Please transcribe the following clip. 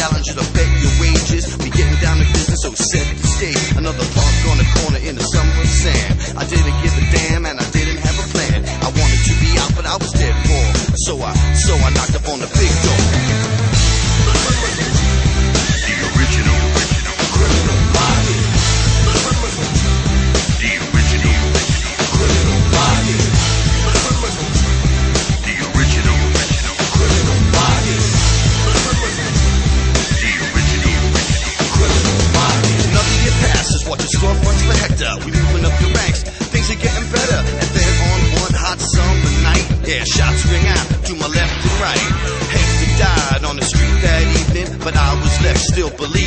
challenge to pay your wages. We getting down to business, so set the stage. Another park on the corner in the summer of sand. I didn't give a damn and I didn't have a plan. I wanted to be out, but I was dead poor. So I knocked up on the big door. The original Criminal Minds. The original Criminal Minds. The original Criminal Minds. The original Criminal Minds. Another year passes, watching storefronts for Hector. We moving up the ranks, things are getting better. And then on one hot summer night, yeah, shots ring out to my left and right. Hector died on the street that evening, but I was left still believing.